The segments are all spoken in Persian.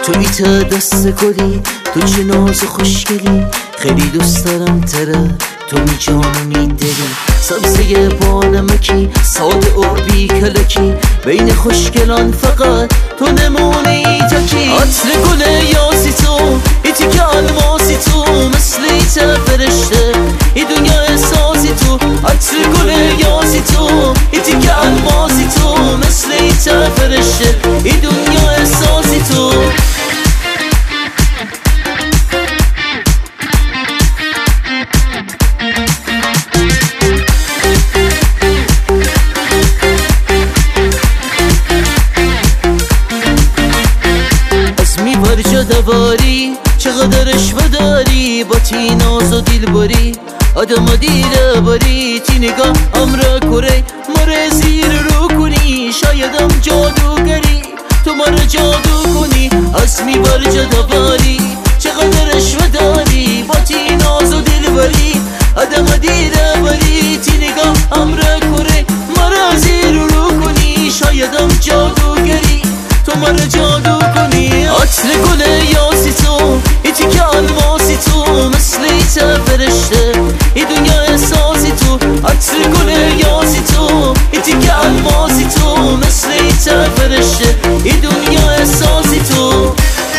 تو ایت دست گلی، تو چه ناز خوشگلی، خیلی دوست دارم تره، تو می جانونی دلی. سبزه با نمکی، ساده و بی کلکی، بین خوشگلان فقط تو نمونی تکی. عطر گل یاسی تو، ایتی که الماسی تو، مثل ایت فرشته ای دنیا احساسی تو. عطر گل یاسی تو، ایتی که الماسی تو، مثل ایت فرشته ای دنیا احساسی تو. برجا دواری چقدرش بداری، با تی ناز و دیل باری آدم دیره باری. تی نگاه امرا کره مره زیر رو کنی، شایدم جادوگری تو مرا جادو کنی. اسمی برجا دواری چقدرش بداری، با تی ناز و دیل باری آدم دیره باری. تی نگاه امرا کره مرا زیر رو کنی، شایدم جادوگری تو مرا جادو کنی. عطر گل یاسی تو، ایتی که الماسی تو، مثل ایت فرشته ای دنیا احساسی تو. عطر گل یاسی تو، ایتی که الماسی تو، مثل ایت فرشته ای دنیا احساسی تو.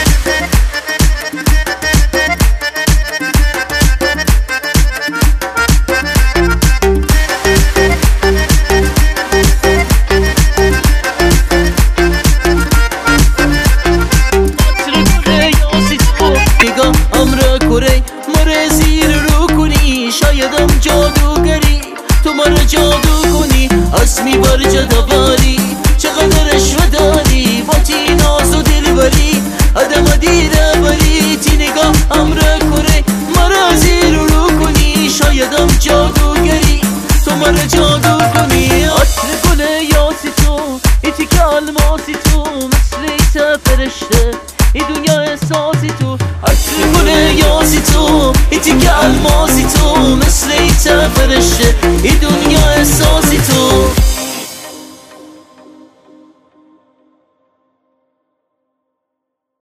مره زیر رو کنی، شایدم جادوگری تو مرا جادو کنی. اسمی برجا دواری چقدرش داری، با تی ناز و دل بری آدم دیره بری. تی نگاه امرا کره مرا زیر رو کنی، شایدم جادوگری تو مرا جادو کنی. عطر گل یاسی تو، ایتی که الماسی تو، مثل ایت فرشته ای دنیا احساسی تو. عطر گل یاسی تو، ایتی که الماسی تو، مثل ایت فرشته ای دنیا